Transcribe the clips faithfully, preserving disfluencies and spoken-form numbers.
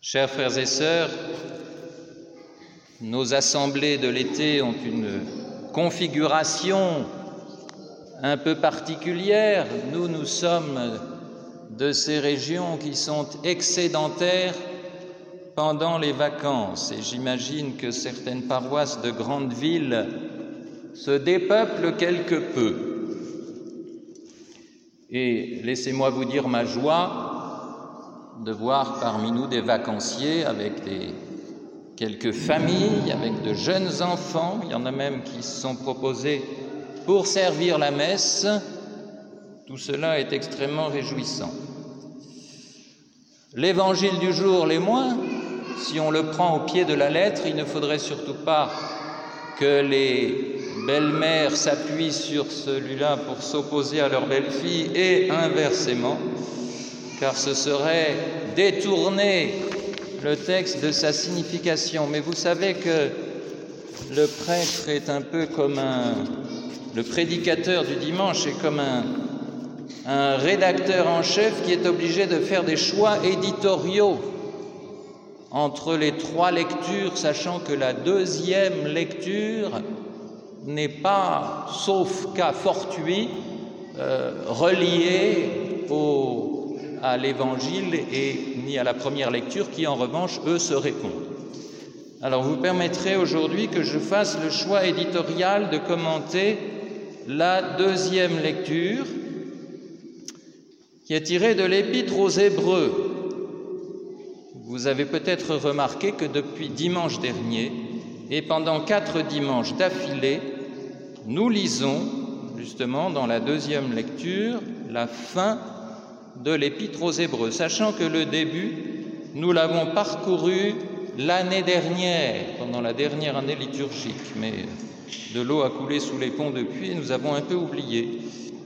Chers frères et sœurs, nos assemblées de l'été ont une configuration un peu particulière. Nous, nous sommes de ces régions qui sont excédentaires pendant les vacances et j'imagine que certaines paroisses de grandes villes se dépeuplent quelque peu. Et laissez-moi vous dire ma joie de voir parmi nous des vacanciers avec des, quelques familles, avec de jeunes enfants. Il y en a même qui se sont proposés pour servir la messe. Tout cela est extrêmement réjouissant. L'évangile du jour, les moins, si on le prend au pied de la lettre, il ne faudrait surtout pas que les belles-mères s'appuient sur celui-là pour s'opposer à leurs belles-filles et inversement, car ce serait détourner le texte de sa signification. Mais vous savez que le prêtre est un peu comme un... le prédicateur du dimanche est comme un, un rédacteur en chef qui est obligé de faire des choix éditoriaux entre les trois lectures, sachant que la deuxième lecture n'est pas, sauf cas fortuit, euh, reliée au, à l'Évangile et ni à la première lecture, qui en revanche, eux, se répondent. Alors vous permettrez aujourd'hui que je fasse le choix éditorial de commenter la deuxième lecture, qui est tirée de l'Épître aux Hébreux. Vous avez peut-être remarqué que depuis dimanche dernier, et pendant quatre dimanches d'affilée, nous lisons justement dans la deuxième lecture la fin de l'Épître aux Hébreux, sachant que le début, nous l'avons parcouru l'année dernière, pendant la dernière année liturgique, mais de l'eau a coulé sous les ponts depuis et nous avons un peu oublié.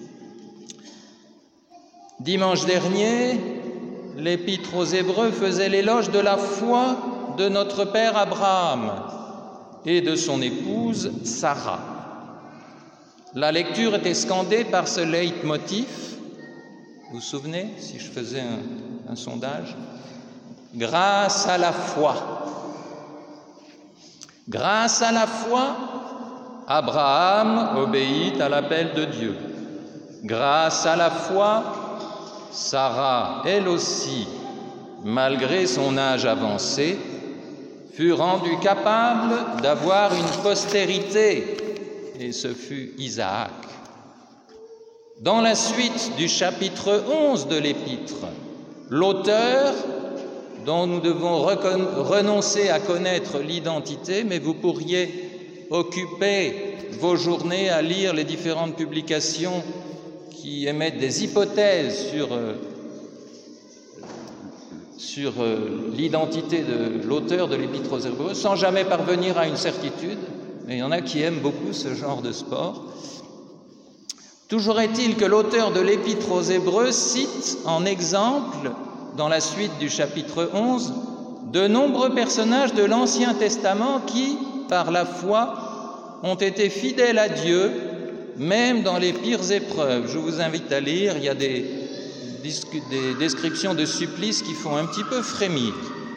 Dimanche dernier, l'Épître aux Hébreux faisait l'éloge de la foi de notre père Abraham et de son épouse Sarah. La lecture était scandée par ce leitmotiv. Vous vous souvenez, si je faisais un, un sondage? Grâce à la foi. Grâce à la foi, Abraham obéit à l'appel de Dieu. Grâce à la foi, Sarah, elle aussi, malgré son âge avancé, fut rendue capable d'avoir une postérité, et ce fut Isaac. Dans la suite du chapitre onze de l'Épître, l'auteur, dont nous devons renoncer à connaître l'identité, mais vous pourriez occuper vos journées à lire les différentes publications qui émettent des hypothèses sur, euh, sur euh, l'identité de l'auteur de l'Épître aux Hébreux, sans jamais parvenir à une certitude, mais il y en a qui aiment beaucoup ce genre de sport. Toujours est-il que l'auteur de l'Épître aux Hébreux cite en exemple, dans la suite du chapitre onze, de nombreux personnages de l'Ancien Testament qui, par la foi, ont été fidèles à Dieu, même dans les pires épreuves. Je vous invite à lire, il y a des, des descriptions de supplices qui font un petit peu frémir.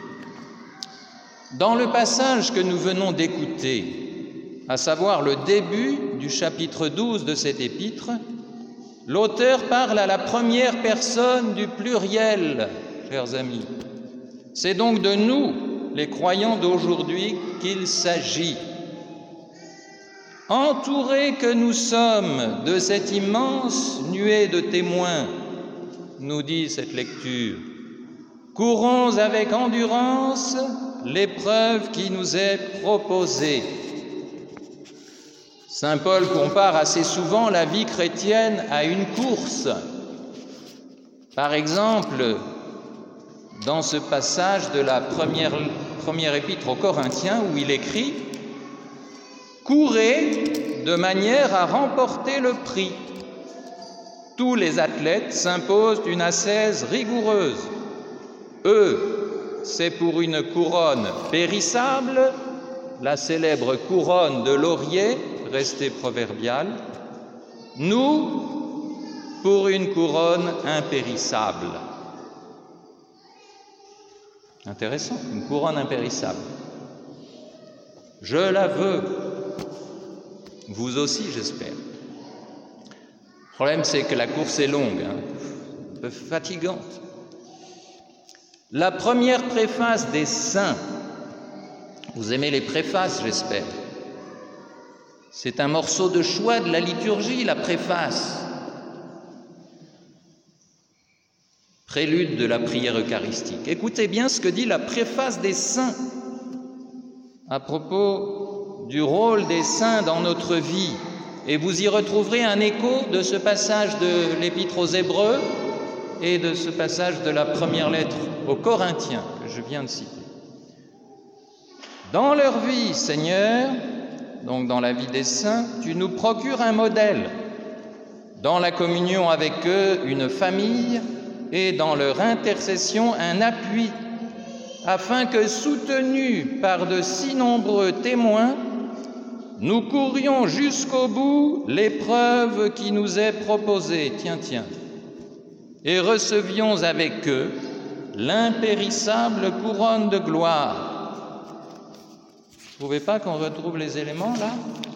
Dans le passage que nous venons d'écouter, à savoir le début du chapitre douze de cet épître, l'auteur parle à la première personne du pluriel, chers amis. C'est donc de nous, les croyants d'aujourd'hui, qu'il s'agit. Entourés que nous sommes de cette immense nuée de témoins, nous dit cette lecture, courons avec endurance l'épreuve qui nous est proposée. Saint Paul compare assez souvent la vie chrétienne à une course. Par exemple, dans ce passage de la première, première épître aux Corinthiens où il écrit « Courez de manière à remporter le prix. Tous les athlètes s'imposent une ascèse rigoureuse. Eux, c'est pour une couronne périssable, la célèbre couronne de laurier, restée proverbiale. Nous, pour une couronne impérissable. » Intéressant, une couronne impérissable. Je la veux. Vous aussi, j'espère. Le problème, c'est que la course est longue, hein, un peu fatigante. La première préface des saints, vous aimez les préfaces, j'espère. C'est un morceau de choix de la liturgie, la préface. Prélude de la prière eucharistique. Écoutez bien ce que dit la préface des saints à propos du rôle des saints dans notre vie. Et vous y retrouverez un écho de ce passage de l'Épître aux Hébreux et de ce passage de la première lettre aux Corinthiens que je viens de citer. Dans leur vie, Seigneur, donc dans la vie des saints, tu nous procures un modèle. Dans la communion avec eux, une famille, et dans leur intercession, un appui, afin que, soutenus par de si nombreux témoins, nous courions jusqu'au bout l'épreuve qui nous est proposée, tiens, tiens, et recevions avec eux l'impérissable couronne de gloire. Vous ne trouvez pas qu'on retrouve les éléments là ?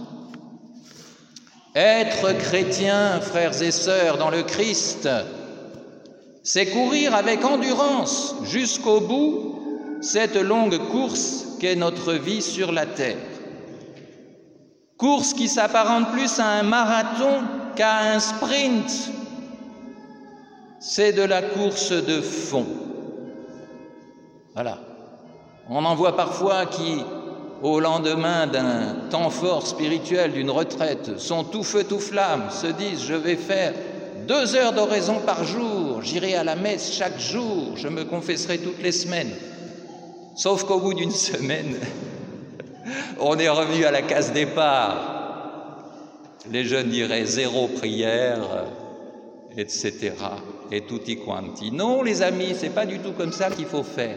Être chrétien, frères et sœurs, dans le Christ, c'est courir avec endurance jusqu'au bout cette longue course qu'est notre vie sur la terre. Course qui s'apparente plus à un marathon qu'à un sprint. C'est de la course de fond. Voilà. On en voit parfois qui, au lendemain d'un temps fort spirituel, d'une retraite, sont tout feu, tout flamme, se disent « je vais faire deux heures d'oraison par jour, j'irai à la messe chaque jour, je me confesserai toutes les semaines. » Sauf qu'au bout d'une semaine, on est revenu à la case départ. Les jeunes diraient zéro prière, et cetera. Et tutti quanti. Non, les amis, c'est pas du tout comme ça qu'il faut faire.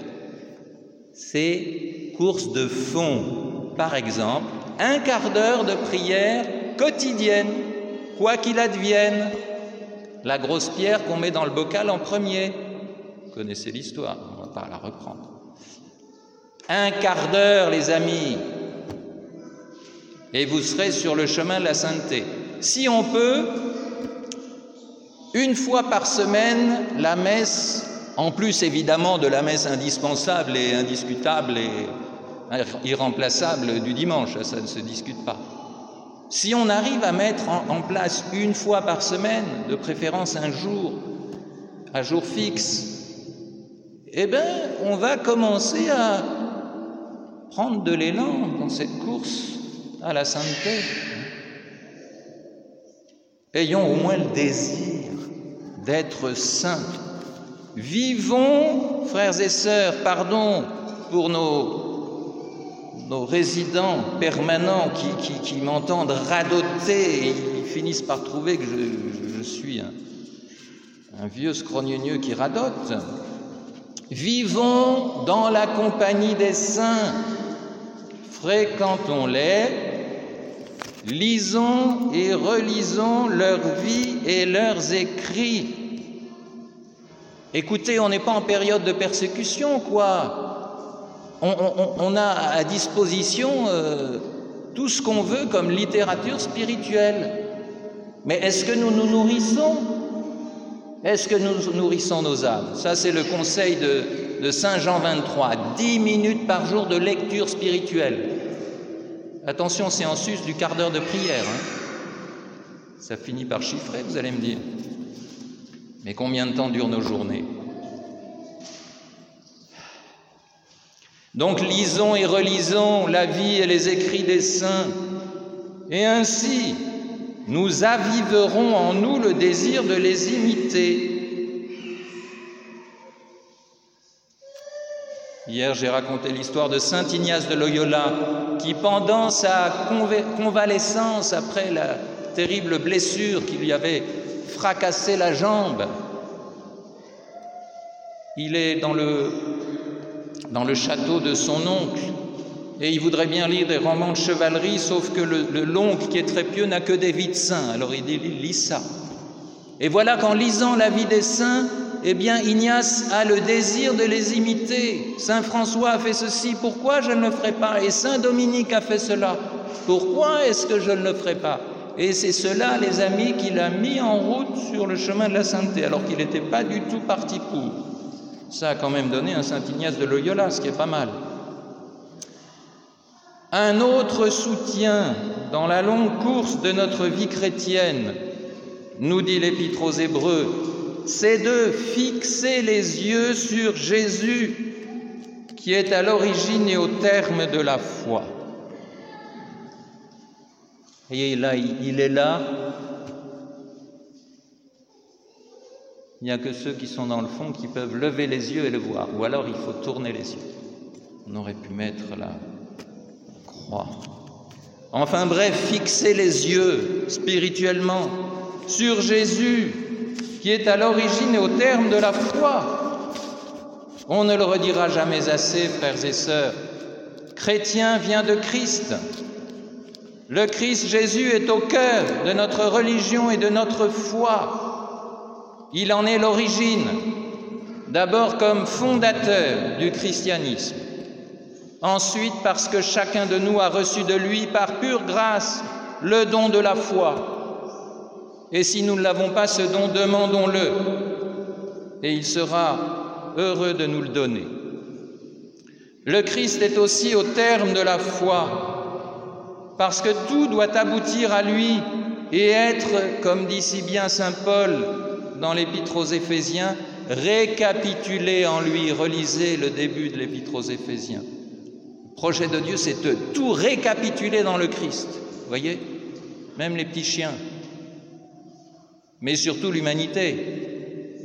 C'est course de fond. Par exemple, un quart d'heure de prière quotidienne, quoi qu'il advienne. La grosse pierre qu'on met dans le bocal en premier. Vous connaissez l'histoire, on ne va pas la reprendre. Un quart d'heure, les amis, et vous serez sur le chemin de la sainteté. Si on peut, une fois par semaine, la messe, en plus évidemment de la messe indispensable et indiscutable et irremplaçable du dimanche, ça ne se discute pas. Si on arrive à mettre en, en place une fois par semaine, de préférence un jour, un jour fixe, eh bien, on va commencer à prendre de l'élan dans cette course à la sainteté. Ayons au moins le désir d'être saints. Vivons, frères et sœurs, pardon pour nos, nos résidents permanents qui, qui, qui m'entendent radoter et ils finissent par trouver que je, je suis un, un vieux scrogneux qui radote. Vivons dans la compagnie des saints, fréquentons-les, lisons et relisons leur vie et leurs écrits. Écoutez, on n'est pas en période de persécution, quoi. On, on, on a à disposition euh, tout ce qu'on veut comme littérature spirituelle. Mais est-ce que nous nous nourrissons ? Est-ce que nous nourrissons nos âmes ? Ça, c'est le conseil de, de Saint Jean vingt-trois. Dix minutes par jour de lecture spirituelle. Attention, c'est en sus du quart d'heure de prière. Hein. Ça finit par chiffrer, vous allez me dire. Mais combien de temps durent nos journées ? Donc, lisons et relisons la vie et les écrits des saints. Et ainsi, nous aviverons en nous le désir de les imiter. Hier, j'ai raconté l'histoire de saint Ignace de Loyola, qui, pendant sa convalescence, après la terrible blessure qui lui avait fracassé la jambe, il est dans le, dans le château de son oncle, et il voudrait bien lire des romans de chevalerie, sauf que le, le l'oncle, qui est très pieux, n'a que des vies de saints. Alors il dit, il lit ça. Et voilà qu'en lisant la vie des saints, eh bien Ignace a le désir de les imiter. Saint François a fait ceci, pourquoi je ne le ferai pas? Et Saint Dominique a fait cela, pourquoi est-ce que je ne le ferai pas? Et c'est cela, les amis, qu'il a mis en route sur le chemin de la sainteté, alors qu'il n'était pas du tout parti pour. Ça a quand même donné un Saint Ignace de Loyola, ce qui est pas mal. Un autre soutien dans la longue course de notre vie chrétienne, nous dit l'Épître aux Hébreux, c'est de fixer les yeux sur Jésus, qui est à l'origine et au terme de la foi. Et là, il est là. Il n'y a que ceux qui sont dans le fond qui peuvent lever les yeux et le voir, ou alors il faut tourner les yeux. On aurait pu mettre la croix. Enfin bref, fixer les yeux spirituellement sur Jésus, qui est à l'origine et au terme de la foi. On ne le redira jamais assez, frères et sœurs. Chrétien vient de Christ. Le Christ Jésus est au cœur de notre religion et de notre foi. Il en est l'origine, d'abord comme fondateur du christianisme, ensuite parce que chacun de nous a reçu de lui par pure grâce le don de la foi. Et si nous ne l'avons pas ce don, demandons-le, et il sera heureux de nous le donner. Le Christ est aussi au terme de la foi, parce que tout doit aboutir à lui et être, comme dit si bien saint Paul dans l'Épître aux Éphésiens, récapitulé en lui. Relisez le début de l'Épître aux Éphésiens. Le projet de Dieu, c'est de tout récapituler dans le Christ. Vous voyez, même les petits chiens, mais surtout l'humanité,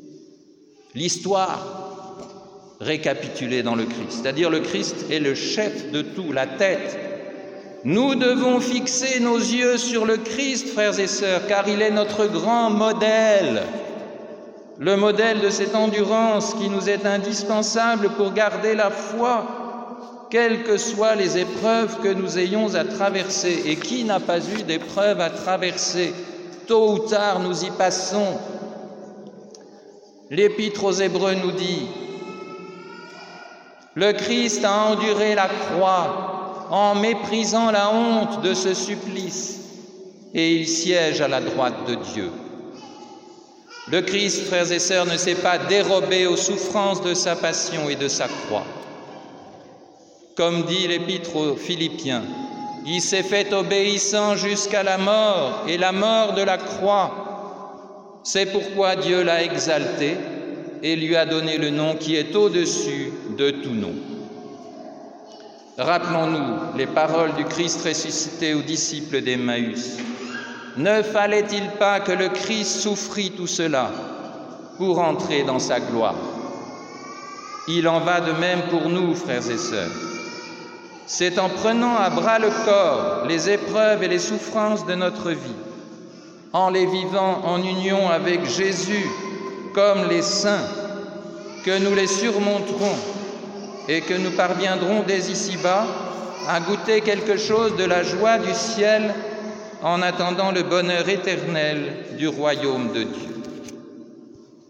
l'histoire récapitulée dans le Christ. C'est-à-dire le Christ est le chef de tout, la tête. Nous devons fixer nos yeux sur le Christ, frères et sœurs, car il est notre grand modèle, le modèle de cette endurance qui nous est indispensable pour garder la foi, quelles que soient les épreuves que nous ayons à traverser. Et qui n'a pas eu d'épreuves à traverser? Tôt ou tard, nous y passons. L'Épître aux Hébreux nous dit « Le Christ a enduré la croix, en méprisant la honte de ce supplice, et il siège à la droite de Dieu. » Le Christ, frères et sœurs, ne s'est pas dérobé aux souffrances de sa passion et de sa croix. Comme dit l'Épître aux Philippiens, il s'est fait obéissant jusqu'à la mort, et la mort de la croix. C'est pourquoi Dieu l'a exalté et lui a donné le nom qui est au-dessus de tout nom. Rappelons-nous les paroles du Christ ressuscité aux disciples d'Emmaüs. Ne fallait-il pas que le Christ souffrit tout cela pour entrer dans sa gloire? Il en va de même pour nous, frères et sœurs. C'est en prenant à bras le corps les épreuves et les souffrances de notre vie, en les vivant en union avec Jésus comme les saints, que nous les surmonterons et que nous parviendrons dès ici-bas à goûter quelque chose de la joie du ciel en attendant le bonheur éternel du royaume de Dieu.